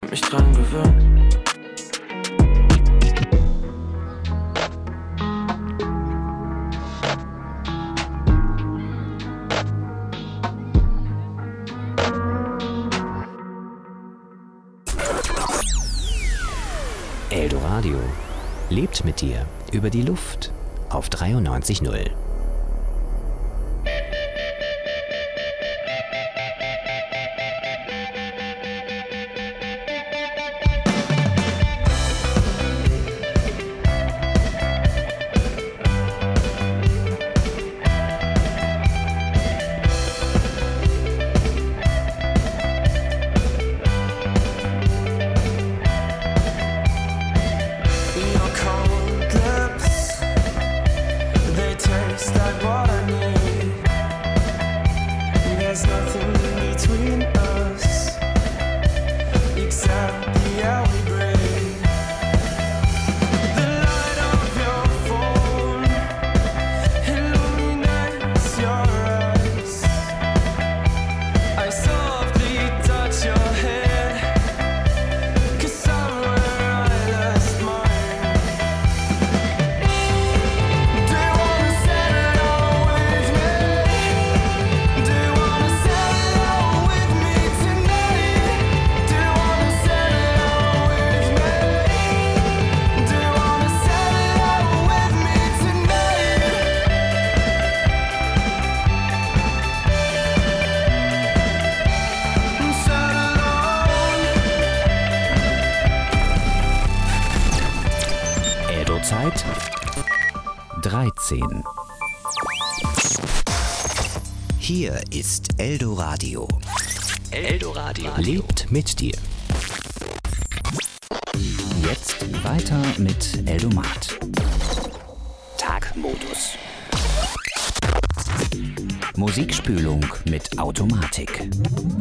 mich dran gewöhnt. Eldoradio lebt mit dir über die Luft auf 93.0. Zeit 13. Hier ist Eldoradio. Eldoradio lebt mit dir. Jetzt weiter mit Eldomat. Tagmodus. Musikspülung mit Automatik.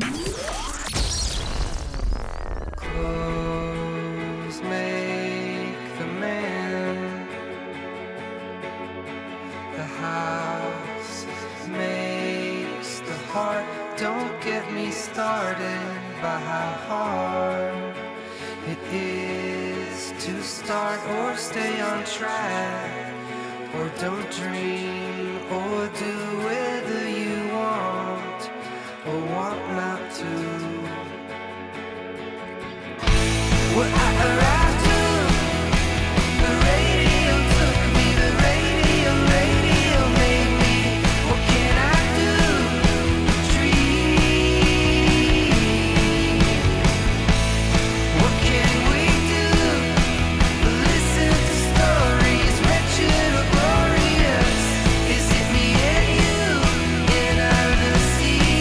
Don't get me started by how hard it is to start or stay on track, or don't dream or do whether you want or want not to. What I arrived to, the radio took me, the radio made me. What can I do?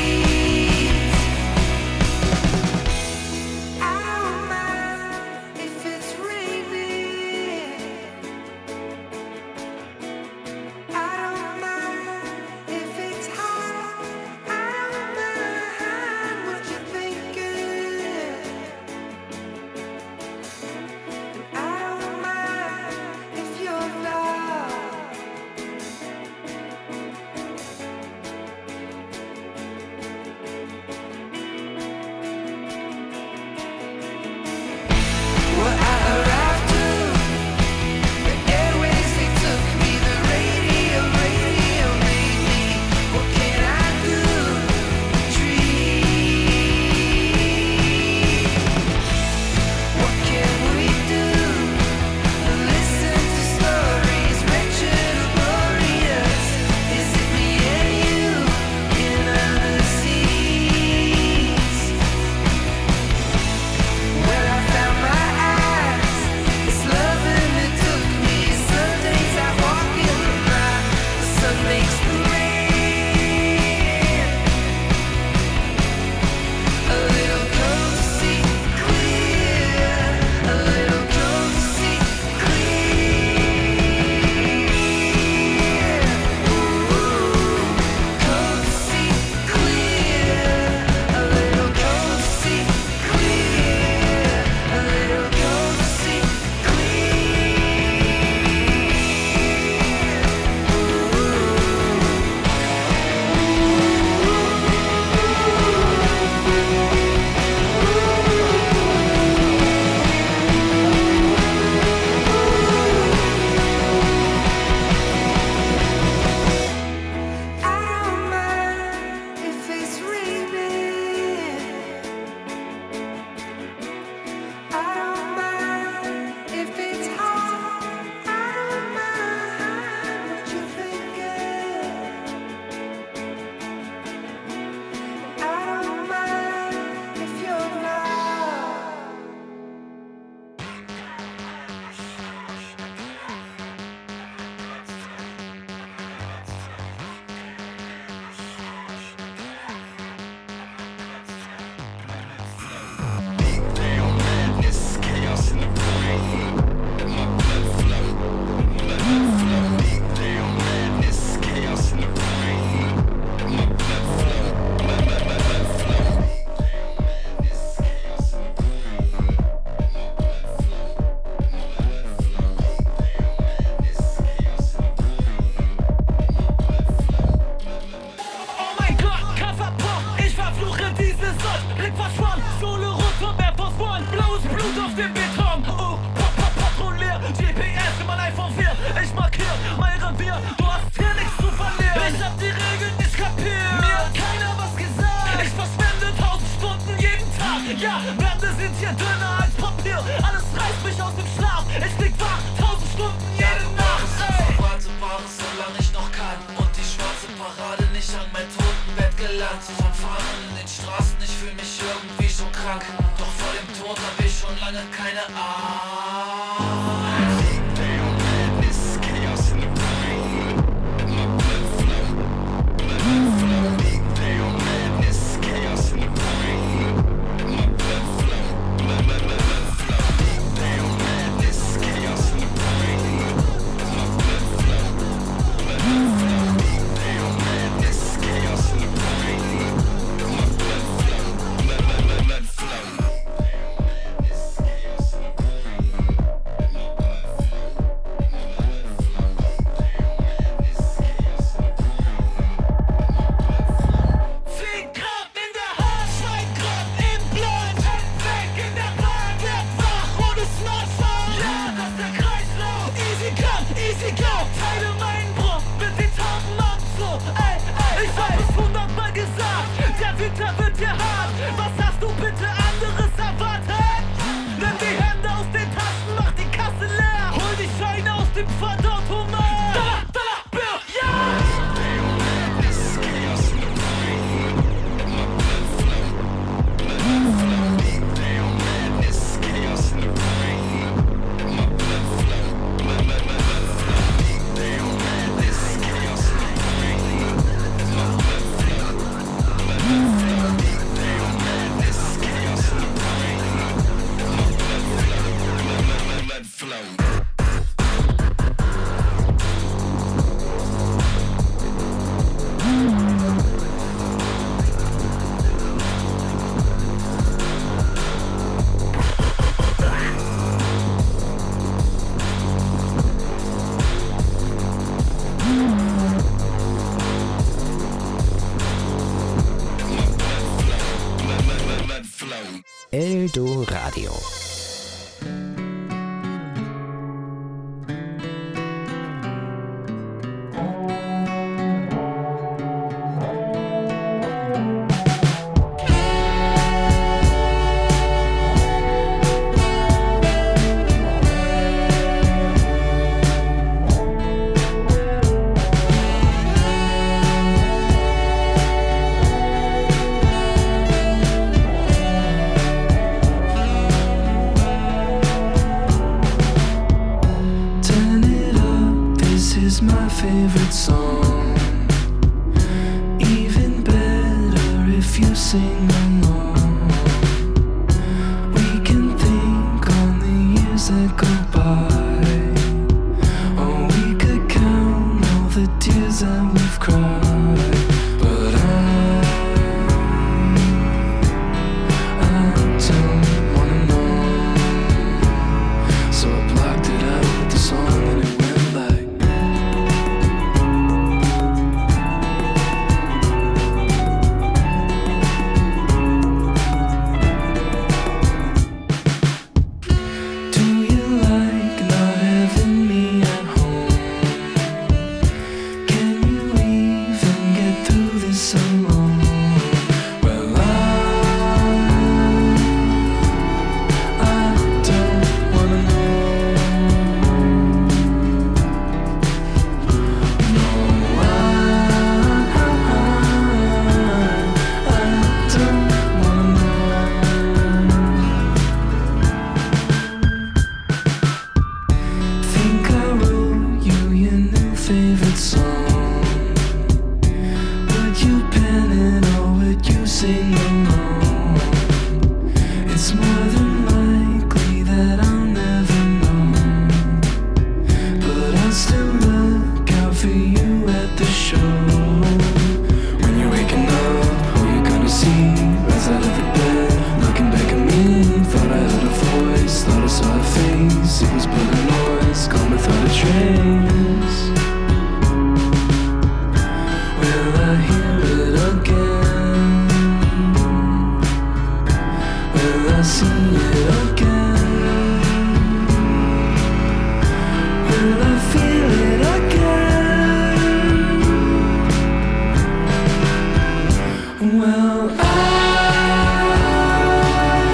If Ja, Wände sind hier dünner als Papier. Alles reißt mich aus dem Schlaf. Ich lieg wach, 1000 Stunden jede Nacht. Verwartebares, solange ich noch kann. Und die schwarze Parade nicht an mein Totenbett gelangt. Vom Fahren in den Straßen, ich fühl mich irgendwie schon krank. Doch vor dem Tod hab ich schon lange keine Angst. Eldoradio. Favorite song, even better if you sing along. We can think on the years that go by, or we could count all the tears that we've cried. But I don't wanna know, so I blocked it out with the song and it went like. Well, I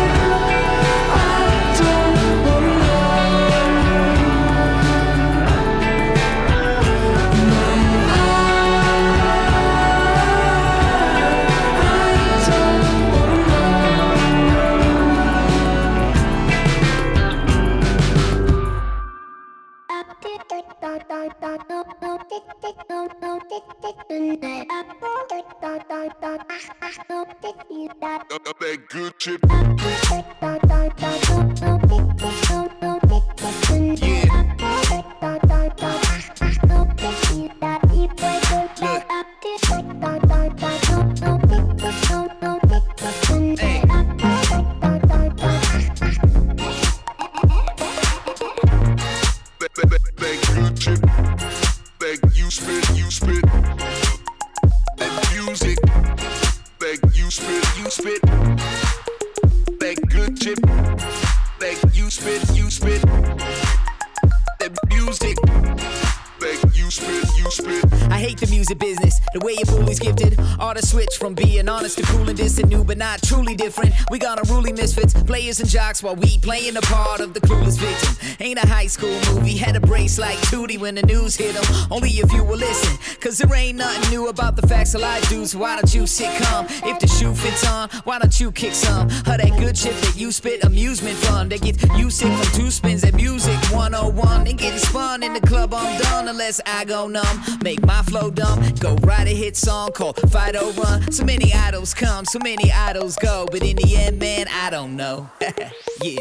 That good shit. From being honest to cool and distant, new but not truly different. We got unruly misfits, players and jocks while we playing the part of the clueless victim. Ain't a high school movie, had a brace like Tootie when the news hit them. Only if you will listen, cause there ain't nothing new about the facts of life, dude. So why don't you sit calm? If the shoe fits on, why don't you kick some of that good shit that you spit? Amusement fun, they get you sick from two spins at music 101. And getting spun in the club, I'm done unless I go numb. Make my flow dumb, go write a hit song called Fight or Run. So many idols come, so many idols go, but in the end, man, I don't know. Yeah.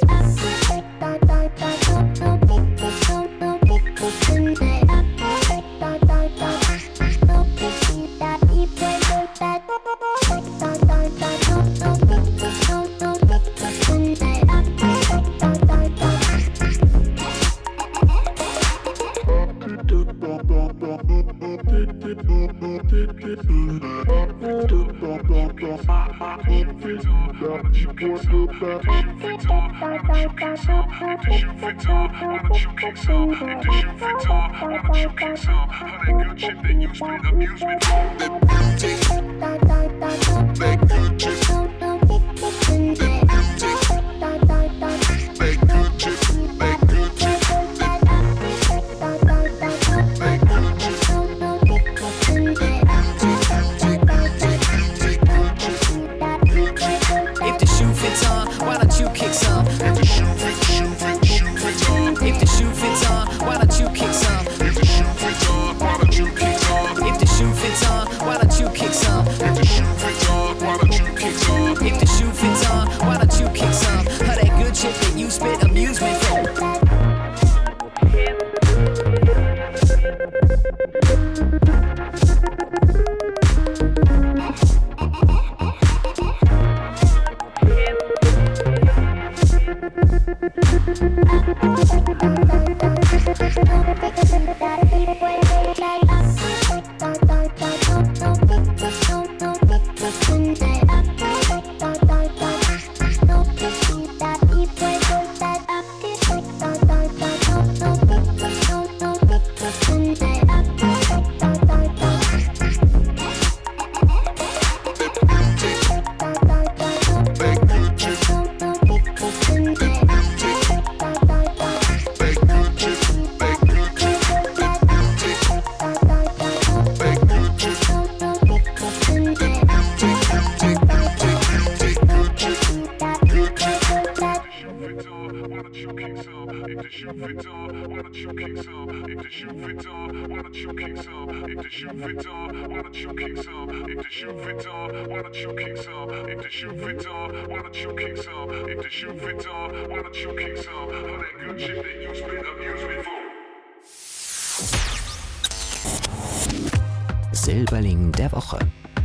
Silberling der Woche.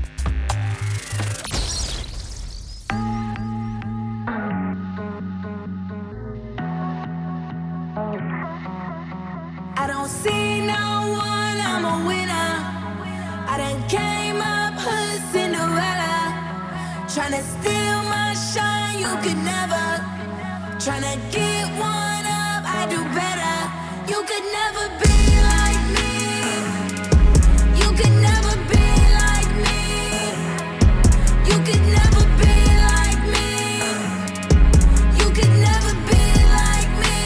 I don't see no one, I'm a winner. I done came up hood Cinderella. Tryna steal my shine, you could never. Tryna get one up, I do better. You could never be like me. You could never be like me. You could never be like me. You could never be like me.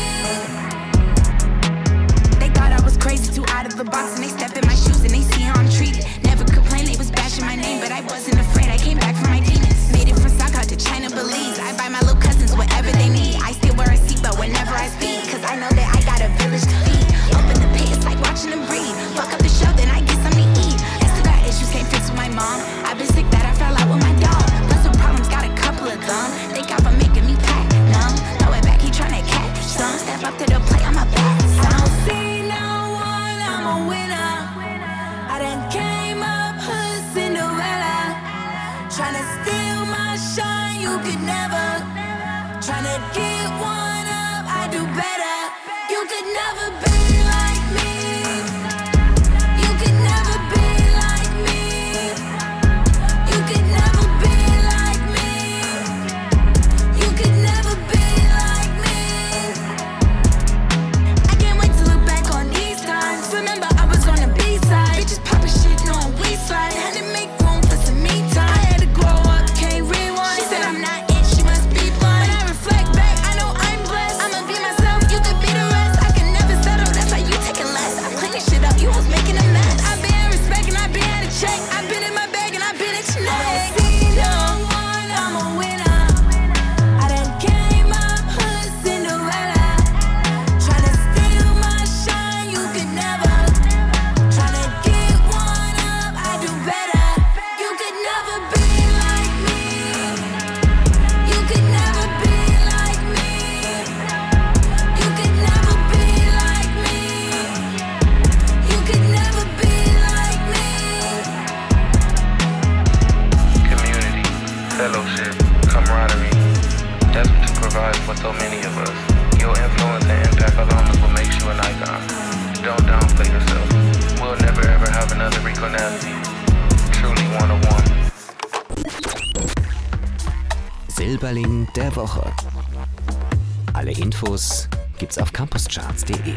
They thought I was crazy, too out of the box, and they stepped in my shoes and they see how I'm treated. Never complained, they was bashing my name, but I wasn't afraid. I came back from my demons. Made it from Saka to China, Belize. I buy my little cousins whatever they need. I still wear a seatbelt whenever I speak, cause I know that I got a village to feed. Open the pit get one up, I do better. You could never be like me. You could never be like me. You could never be like me. You could never be like me. I can't wait to look back on these times. Remember I was on the B-side. Bitches poppin' shit, knowin' we slide. Had to make room for some me time. I had to grow up, can't rewind. She said I'm not it, she must be blind. When I reflect back, I know I'm blessed. I'ma be myself, you could be the rest. I can never settle, that's why you taking less. I'm cleaning shit up, you was making a mess. I've been respect and I've been out of check. I've been in my bag and I've been at your neck. I don't see no one, I'm a winner. I done came up hood Cinderella. Tryna steal my shine, you could never. Tryna get one up, I do better. You could never be like me. You could never be like me. You could never be like me. You could never be like me. Community, fellowship, camaraderie. That's what you provide for so many of us. Your influence and impact alone is what makes you an icon. Don't downplay yourself. We'll never ever have another Rico Nasty. Truly one of one. Silberling der Woche. Alle Infos gibt's auf campuscharts.de.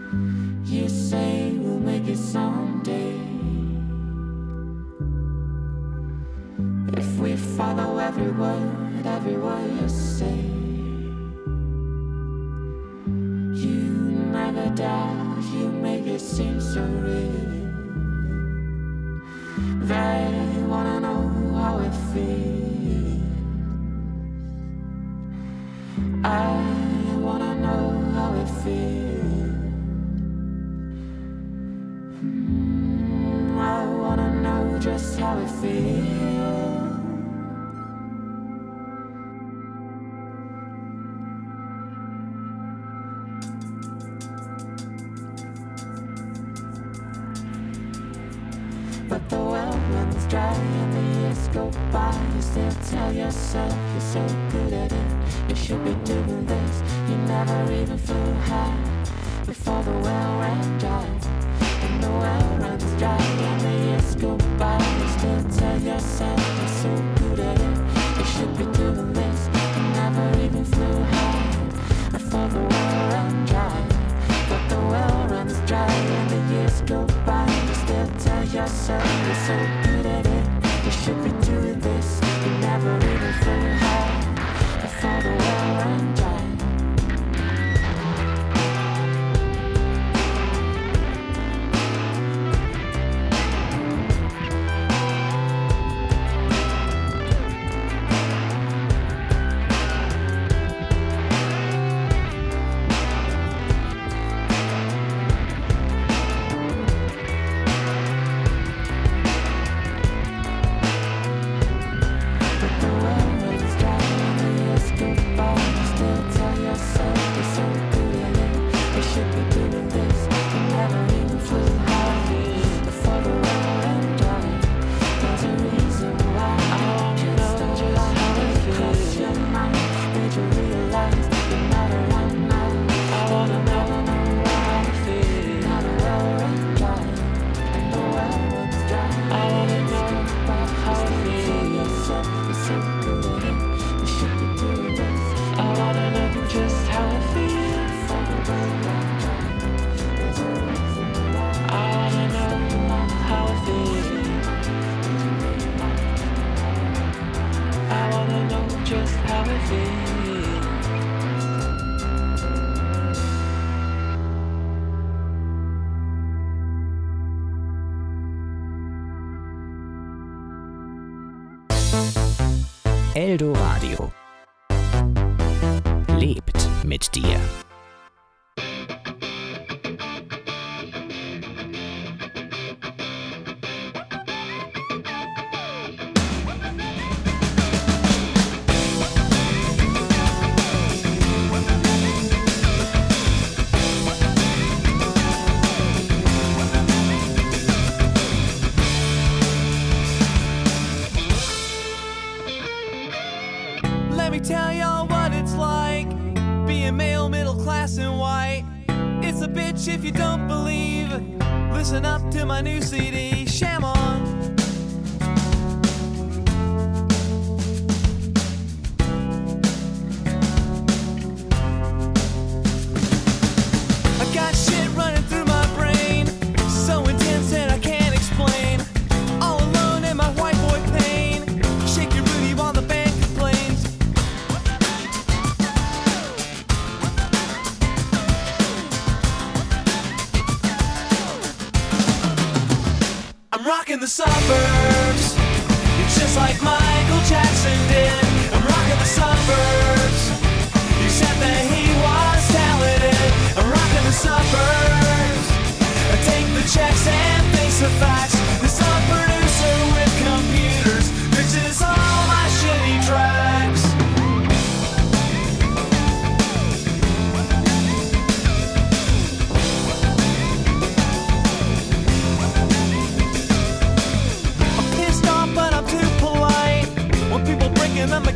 You say we'll make it someday. If we follow every word you say. You never doubt, you make it seem so real. They wanna know how it feels. I wanna know how it feels. I wanna know just how it feels. But the well runs dry and the years go by. You still tell yourself you're so good at it. You should be doing this. You never even flew high before the well ran dry. And the well runs dry and the years go by. You still tell yourself you're so good at it. You should be doing this. You never even flew high before the well ran dry. But the well runs dry and the years go by. You still tell yourself you're so good at it. You should be doing this. You never even flew high before the well ran dry. Eldoradio lebt mit dir. Let me tell y'all what it's like being male, middle class and white. It's a bitch if you don't believe. Listen up to my new CD, Sham On. I got shit running through my brain, so intense that I can't explain. All alone in my white boy pain, shaking Rudy while the band complains. I'm rocking the suburbs, it's just like Michael Jackson did. I'm rocking the suburbs, except that he was talented. I'm rocking the suburbs, I take the checks and face the facts. This a producer with computers mixes all my shitty tracks. I'm pissed off but I'm too polite when people breaking the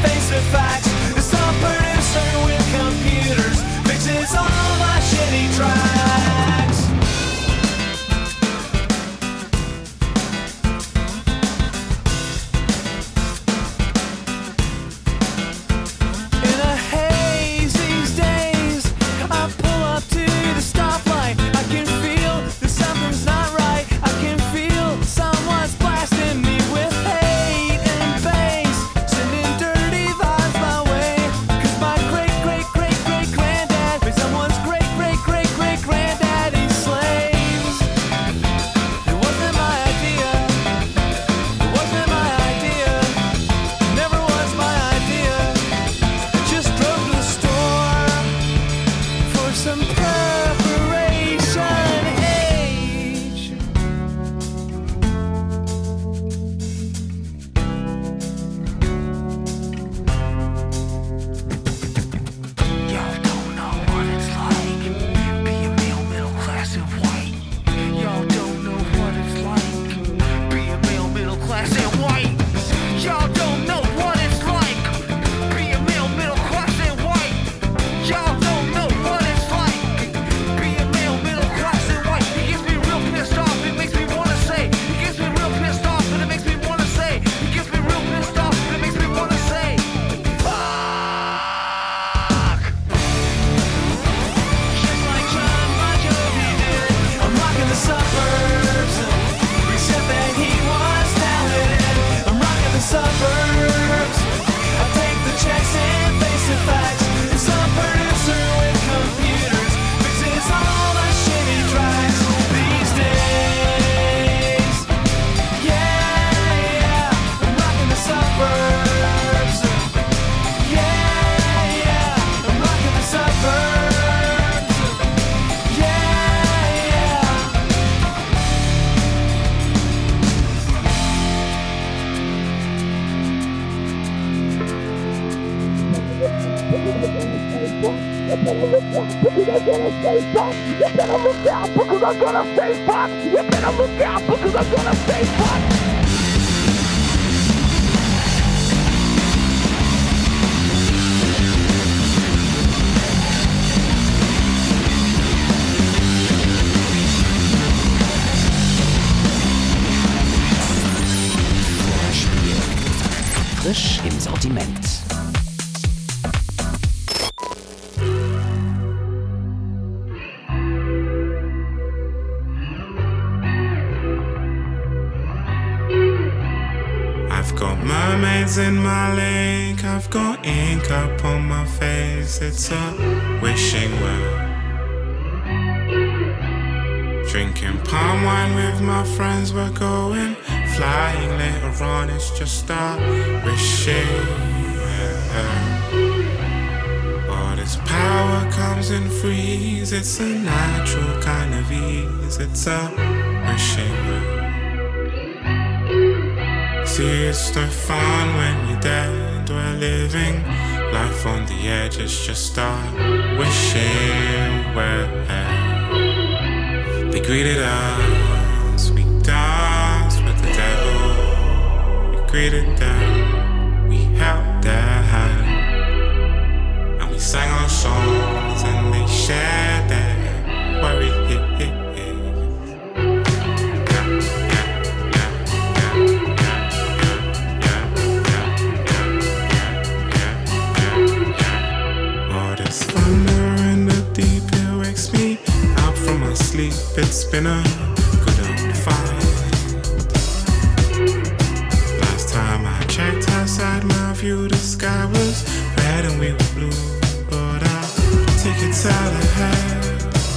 face the facts. Some producer with computers fixes all my shitty tracks. In a haze these days, I pull up to the stoplight. I can feel that something's not right. I can feel someone's blasting me with hate and bass, sending dirty vibes my way. 'Cause my great-great-great-great-granddad was someone's great-great-great-great-granddaddy's slaves. It wasn't my idea. It wasn't my idea. Never was my idea. Just drove to the store for some preparation age. Y'all don't know what it's like being male, middle class, and white. Y'all don't know what it's like being male, middle class, and white. Y'all don't know what it's like being male, middle class, and white. Y'all don't know what it's like being male, middle class, and white. It gets me real pissed off. It makes me wanna say. It gets me real pissed off, and it makes me wanna say. It gets me real pissed off, and it makes me wanna say. Fuck. Just like John Bon Jovi did, I'm rocking the suburbs. He said that he was talented. I'm rocking the suburbs. I take the checks and face the facts. Some producer with computers fixes all the shitty tracks these days. Yeah, I'm rocking the suburbs. Yeah, I'm rocking the suburbs. Yeah. Frisch im Sortiment. I've got mermaids in my lake, I've got ink up on my face, it's a wishing well. Drinking palm wine with my friends, we're going flying later on, it's just a wishing well. All this power comes in freeze, it's a natural kind of ease, it's a wishing well. See, it's no fun when you're dead. We're living life on the edge. It's just a wishing well. They greeted us. We danced with the devil. We greeted them. We held their hand. And we sang our songs and they shared their worry. Sleep, it's been a good old fight. Last time I checked outside my view, the sky was red and we were blue. But I'll take it out ahead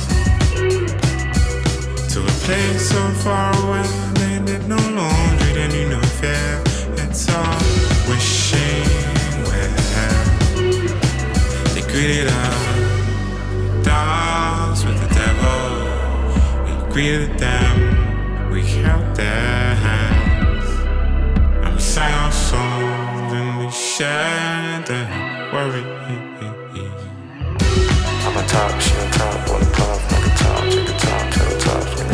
to a place so far away. They did no laundry, they knew no fear. It's all wishing well. They greeted us, danced with the devil. Greeted them, we held their hands, and we sang our songs and we shared their worry. I'm a top, she on top, on the top, on the top, check the top, check the top, check the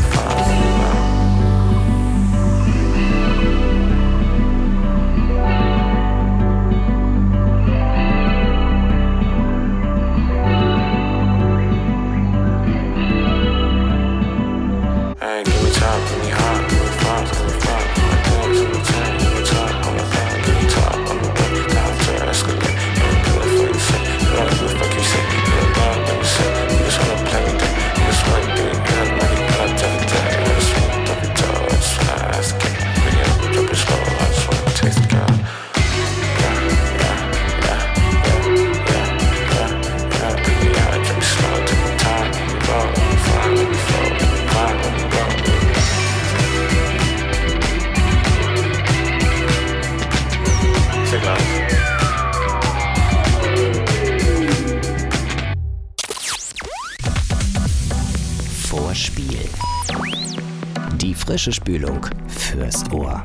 vor Spiel. Die frische Spülung fürs Ohr.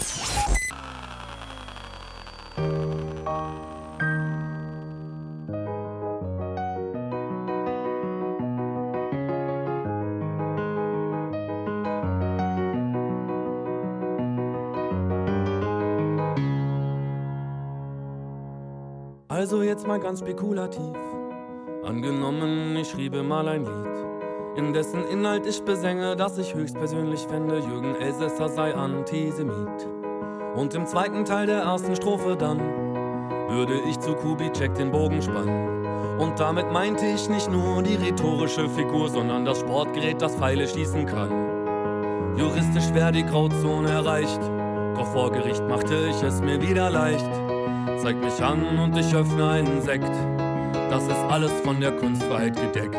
Also jetzt mal ganz spekulativ. Angenommen, ich schriebe mal ein Lied, in dessen Inhalt ich besänge, dass ich höchstpersönlich fände, Jürgen Elsässer sei Antisemit. Und im zweiten Teil der ersten Strophe dann würde ich zu Kubitschek den Bogen spannen. Und damit meinte ich nicht nur die rhetorische Figur, sondern das Sportgerät, das Pfeile schießen kann. Juristisch wäre die Grauzone erreicht, doch vor Gericht machte ich es mir wieder leicht. Zeig mich an und ich öffne einen Sekt. Das ist alles von der Kunstfreiheit gedeckt.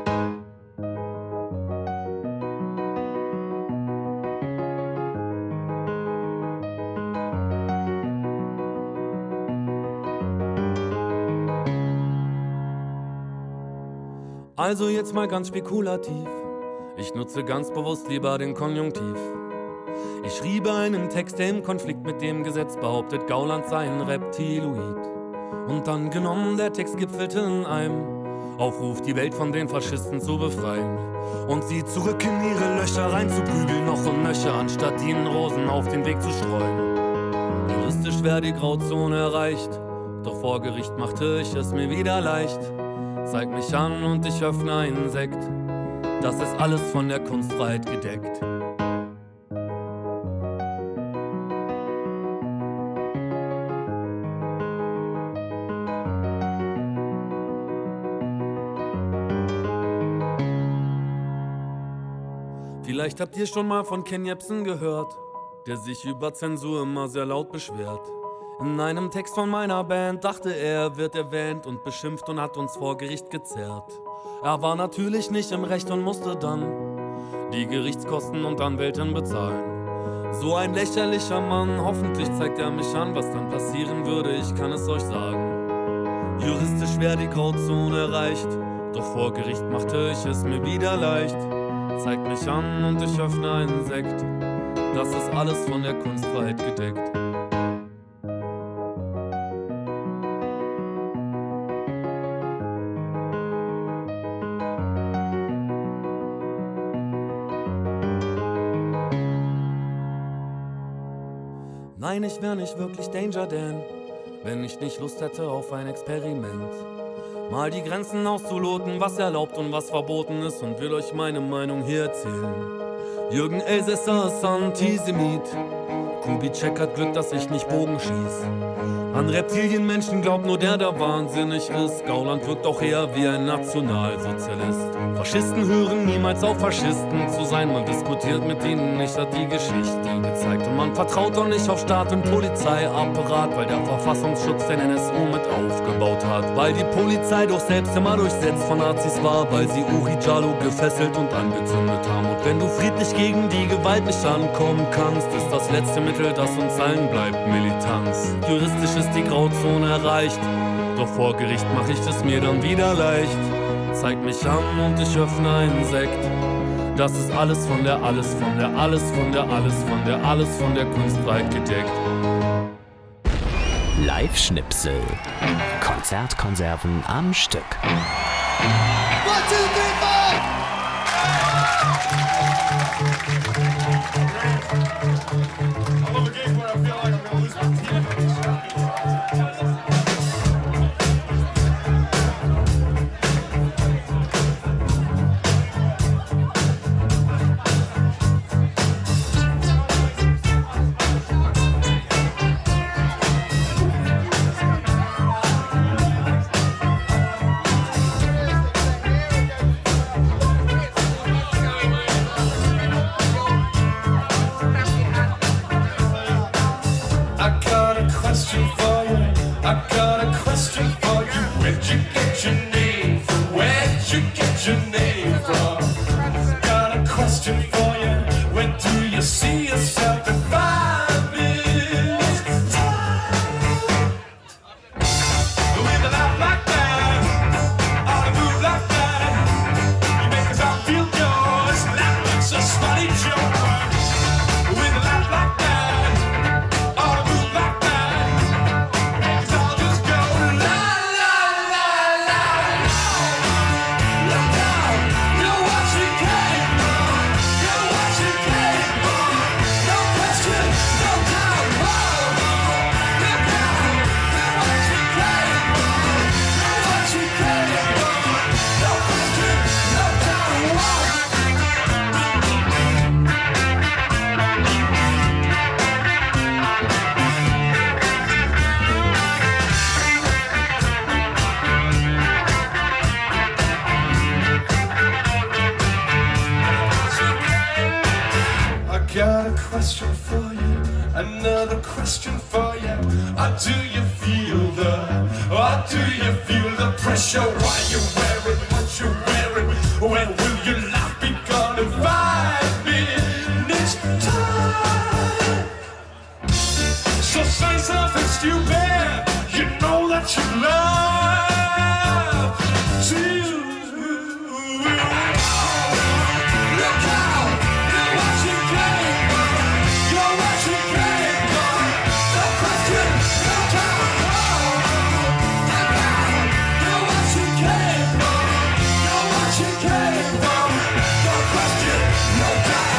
Also jetzt mal ganz spekulativ. Ich nutze ganz bewusst lieber den Konjunktiv. Ich schriebe einen Text, der im Konflikt mit dem Gesetz behauptet, Gauland sei ein Reptiloid. Und dann genommen, der Text gipfelte in einem Aufruf, die Welt von den Faschisten zu befreien. Und sie zurück in ihre Löcher reinzuprügeln, noch und nöcher, anstatt ihnen Rosen auf den Weg zu streuen. Juristisch wäre die Grauzone erreicht, doch vor Gericht machte ich es mir wieder leicht. Zeig mich an und ich öffne einen Sekt. Das ist alles von der Kunstfreiheit gedeckt. Vielleicht habt ihr schon mal von Ken Jebsen gehört, der sich über Zensur immer sehr laut beschwert. In einem Text von meiner Band dachte er wird erwähnt und beschimpft und hat uns vor Gericht gezerrt. Er war natürlich nicht im Recht und musste dann die Gerichtskosten und Anwältin bezahlen. So ein lächerlicher Mann, hoffentlich zeigt er mich an, was dann passieren würde, ich kann es euch sagen. Juristisch wäre die Grauzone erreicht, doch vor Gericht machte ich es mir wieder leicht. Zeig mich an und ich öffne einen Sekt. Das ist alles von der Kunstfreiheit gedeckt. Nein, ich wär nicht wirklich Danger Dan, wenn ich nicht Lust hätte auf ein Experiment. Mal die Grenzen auszuloten, was erlaubt und was verboten ist, und will euch meine Meinung hier erzählen. Jürgen Elsässer ist Antisemit. Kubitschek hat Glück, dass ich nicht Bogen schieß. An Reptilienmenschen glaubt nur der wahnsinnig ist. Gauland wirkt auch eher wie ein Nationalsozialist. Faschisten hören niemals auf, Faschisten zu sein. Man diskutiert mit ihnen nicht, hat die Geschichte gezeigt. Und man vertraut auch nicht auf Staat und Polizeiapparat, weil der Verfassungsschutz den NSU mit aufgebaut hat. Weil die Polizei doch selbst immer durchsetzt von Nazis war, weil sie Uri Jallo gefesselt und angezündet haben. Und wenn du friedlich gegen die Gewalt nicht ankommen kannst, ist das letzte Mittel, das uns allen bleibt, Militanz. Juristisch ist die Grauzone erreicht, doch vor Gericht mach ich es mir dann wieder leicht. Zeig mich an und ich öffne einen Sekt. Das ist alles von der Kunstfreiheit gedeckt. Live-Schnipsel. Konzertkonserven am Stück. 1, 2, 3, 4. question for you, another question for you. Do you feel the pressure? Why you wearing what you wearing? When will your life be gone in 5 minutes time? So say something stupid, you know that you love to. Look out, you're what you came for. You're what you came for. No question, no doubt. Look out, you're what you came for. You're what you came for. No question, no doubt.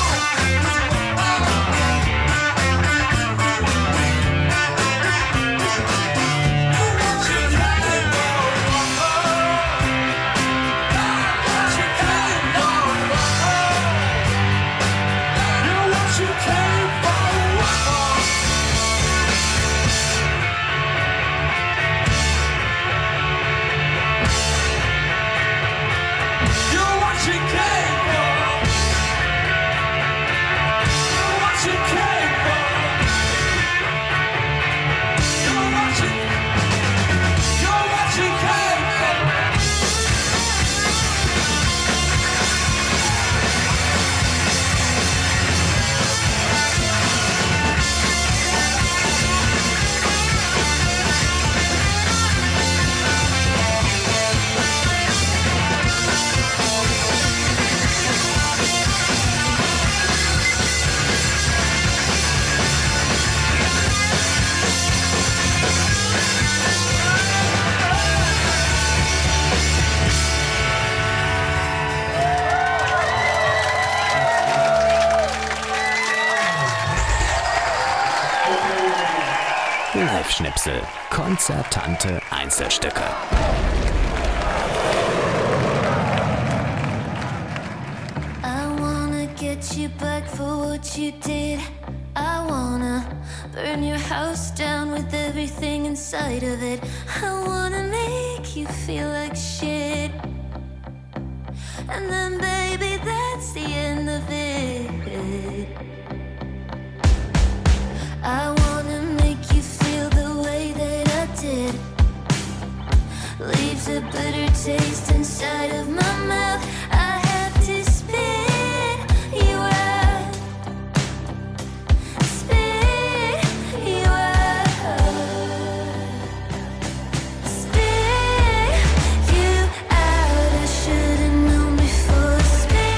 Live-Schnipsel, konzertante Einzelstücke. I wanna get you back for what you did. I wanna burn your house down with everything inside of it. I wanna make you feel like shit. And then baby, that's the end of it. I wanna make you feel the way that I did. Leaves a bitter taste inside of my mouth. I have to spit you out. Spit you out. Spit you out. I should've known before. Spit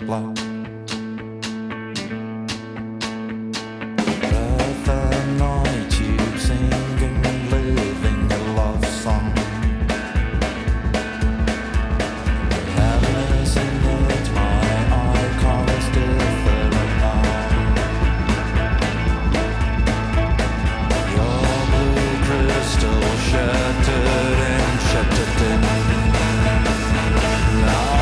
block. Breath on a tube, singing and living a love song. Happiness in it, my eye colors differ now. Your blue crystal shattered and shattered in now.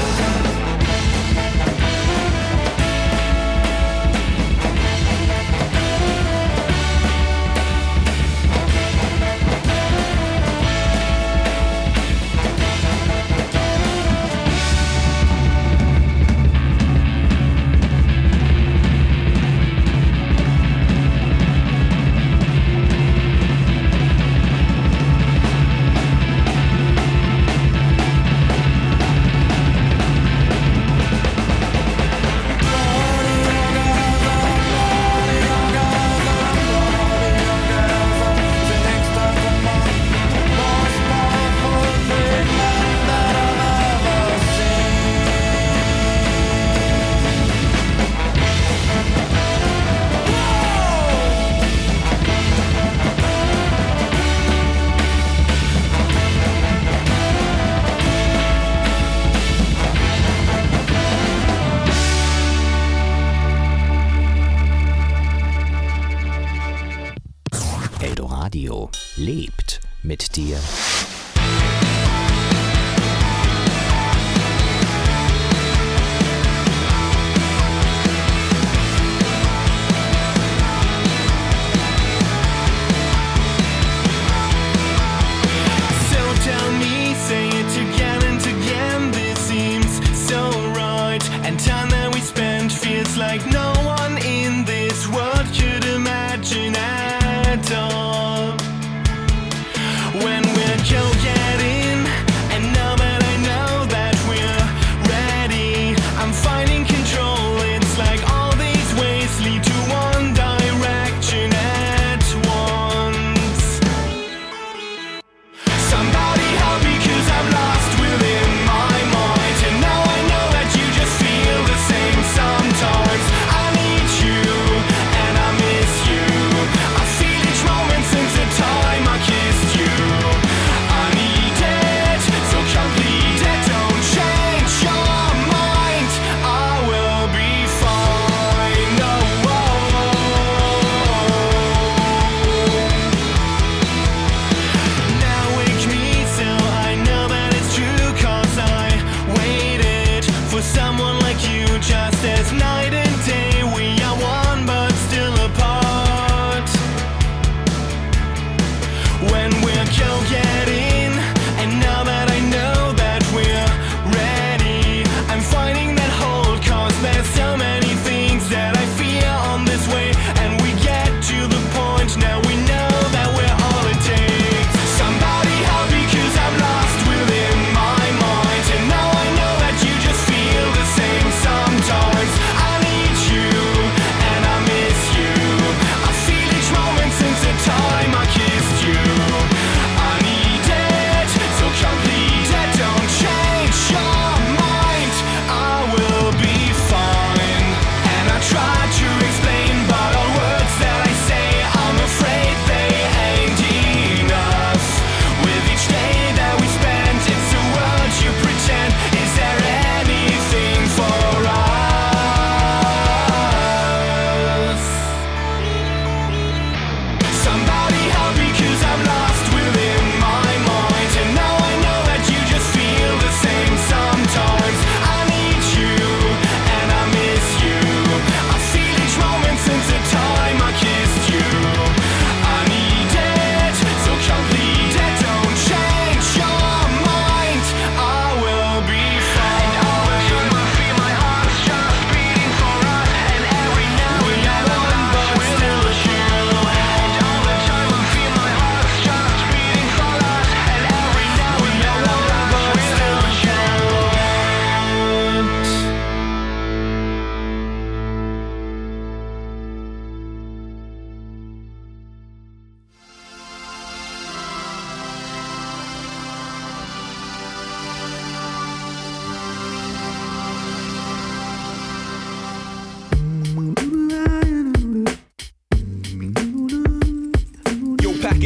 Eldoradio lebt mit dir. Tell me, say it again and again. This seems so right, and time that we spend feels like no one in this world could imagine at all. When we're go-getting, and now that I know that we're ready, I'm finding control. It's like all these ways lead to one direction at once. Somebody help me, 'cause I'm lost within my mind, and now I know that you just feel the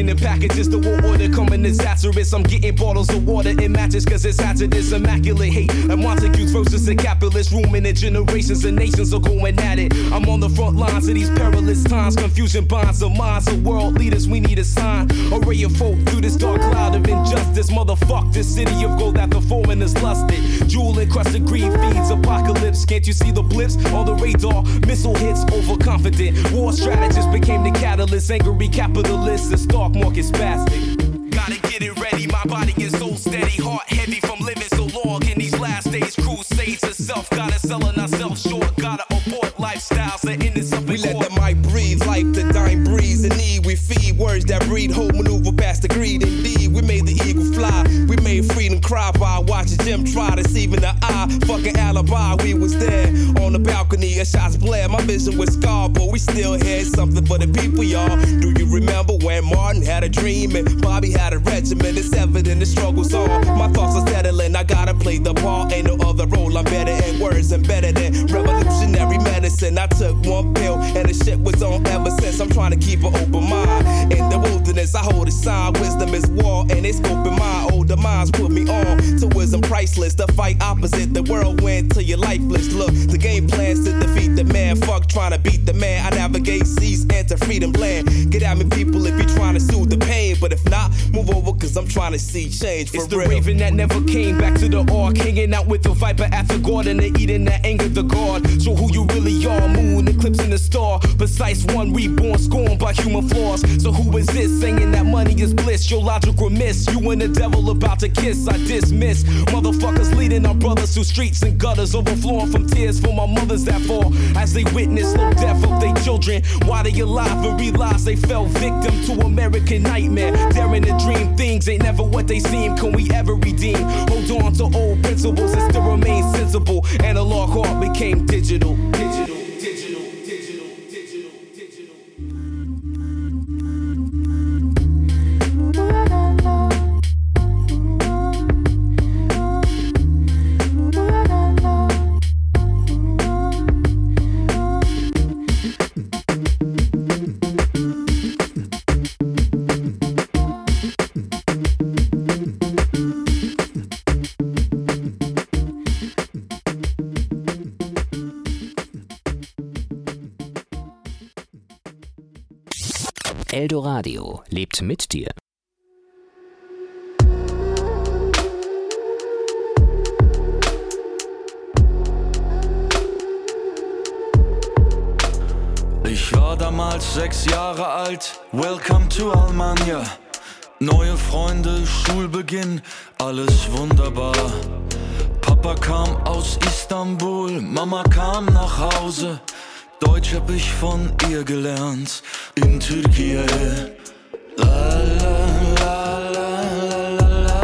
packing in packages. The war order coming disastrous. I'm getting bottles of water in matches cause it's hazardous. Immaculate hate and Montagues versus the capitalist. Ruminant generations and nations are going at it. I'm on the front lines of these perilous times. Confusion bonds the minds of world leaders. We need a sign. A ray of hope through this dark cloud of injustice. Motherfuck this city of gold that the foreigners lusted. Jewel encrusted greed feeds apocalypse. Can't you see the blips on the radar? Missile hits overconfident. War strategists became the catalyst. Angry capitalists, the stock market spastic. Gotta get it ready, my body is so steady. Heart heavy from living so long in these last days. Crusades of self, gotta selling ourselves short. Gotta abort lifestyles that end us up. We let the mic breathe, life the dime breeze. In need, we feed words that breed hope, maneuver past the greed. Indeed, we made the eagle fly. We made freedom cry by watching Jim try deceiving the eye. Fucking alibi, we was there on the balcony. A shots blare, my vision was scarred, but we still had something for the people, y'all. Do you remember when Martin had a dream and Bobby had a regiment? It's evident the struggle's on. My thoughts are settling, I gotta play the part. Ain't no other role, I'm better at words and better than revolutionary medicine. I took one pill and the shit was on ever since. I'm trying to keep an open mind. In the wilderness, I hold a sign. Wisdom is war and they scoping my older minds put me on to wisdom priceless. The fight opposite the whirlwind till you're lifeless. Look, the game plans to defeat the man. Fuck trying to beat the man. I navigate seas, enter freedom land. Get at me, people, if you're trying to soothe the pain. But if not, move over, cause I'm trying to see change for it's real. It's the raven that never came back to the ark. Hanging out with the viper at the garden and eating that anger the god. Show who you really are. Moon eclipsing the star. Precise one reborn, scorned by human flaws. So who is this saying that money is bliss? Your logic remiss. You and the devil about to kiss. I dismiss motherfuckers leading our brothers through streets and gutters, overflowing from tears for my mothers that fall as they witness slow death of their children. Why they alive and realize they fell victim to American nightmare. Daring to dream things ain't never what they seem. Can we ever redeem? Hold on to old principles and still remain sensible. Analog heart became digital. Digital. Eldoradio lebt mit dir. Ich war damals 6 Jahre alt, welcome to Almania. Neue Freunde, Schulbeginn, alles wunderbar. Papa kam aus Istanbul, Mama kam nach Hause. Deutsch hab ich von ihr gelernt, in Türkei. La la la la la la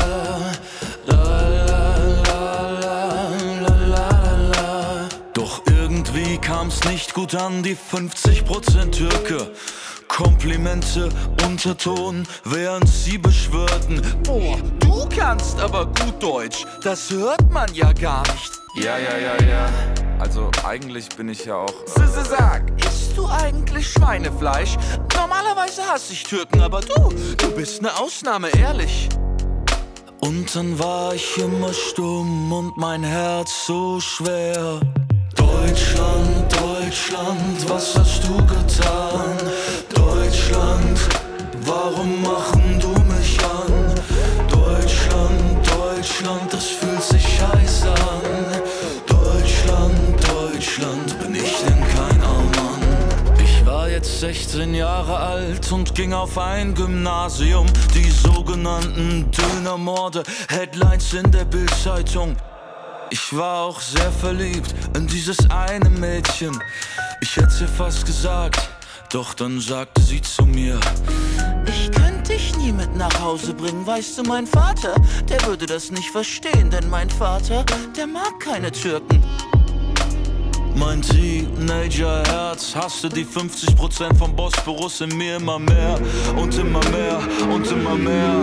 la la la. Doch irgendwie kam's nicht gut an, die 50% Türke. Komplimente, Unterton, während sie beschwörten: Boah, du kannst aber gut Deutsch, das hört man ja gar nicht. Ja. Also eigentlich bin ich ja auch... Sag, isst du eigentlich Schweinefleisch? Normalerweise hasse ich Türken, aber du bist ne Ausnahme, ehrlich. Und dann war ich immer stumm und mein Herz so schwer. Deutschland, Deutschland, was hast du getan? Deutschland, warum machen du mich an? Deutschland, Deutschland, das fühlt sich scheiße an. Deutschland, bin ich denn kein Allmann? Ich war jetzt 16 Jahre alt und ging auf ein Gymnasium. Die sogenannten Dönermorde, Headlines in der Bildzeitung. Ich war auch sehr verliebt in dieses eine Mädchen. Ich hätt's ihr fast gesagt, doch dann sagte sie zu mir: Ich könnte dich nie mit nach Hause bringen, weißt du, mein Vater, der würde das nicht verstehen, denn mein Vater, der mag keine Türken. Mein Teenager-Herz hasste die 50% vom Bosporus in mir immer mehr und immer mehr und immer mehr.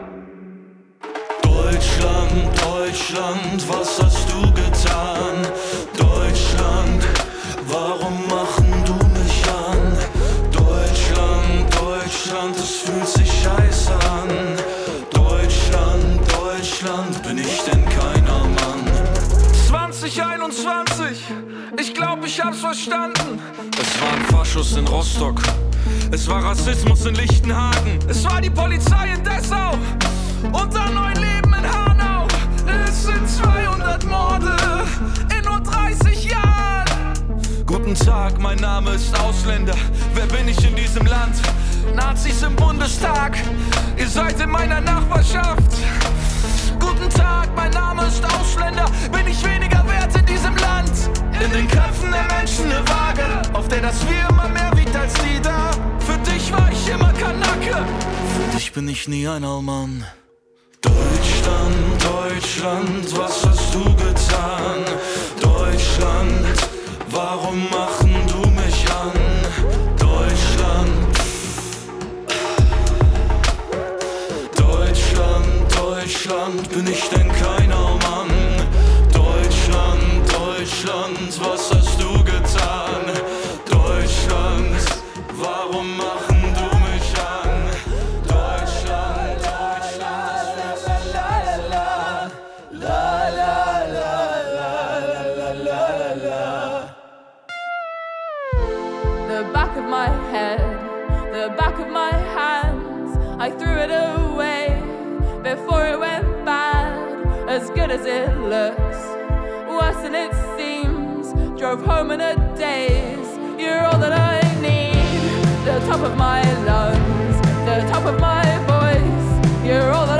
Deutschland, Deutschland, was hast du getan? Deutschland, warum machen du mich an? Deutschland, Deutschland, es fühlt 1993, ich glaub, ich hab's verstanden. Es waren Faschos in Rostock, es war Rassismus in Lichtenhagen, es war die Polizei in Dessau und ein neues Leben in Hanau. Es sind 200 Morde in nur 30 Jahren. Guten Tag, mein Name ist Ausländer. Wer bin ich in diesem Land? Nazis im Bundestag, ihr seid in meiner Nachbarschaft. Guten Tag, mein Name ist Ausländer. Bin ich weniger wert in diesem Land? In den Köpfen der Menschen eine Waage, auf der das Wir immer mehr wiegt als die da. Für dich war ich immer Kanake, für dich bin ich nie ein Allmann. Deutschland, Deutschland, was hast du getan? Deutschland, warum machen du mich an? Deutschland, Deutschland, Deutschland, bin ich denn kein Allmann? Deutschland, Deutschland, was hast du getan? Deutschland, warum machen du mich an? Deutschland, Deutschland, la la la la la la la. The back of my head, the back of my hands, I threw it away before it went bad. As good as it looks, worse than it seems. Drove home in a daze, you're all that I need. The top of my lungs, the top of my voice, you're all that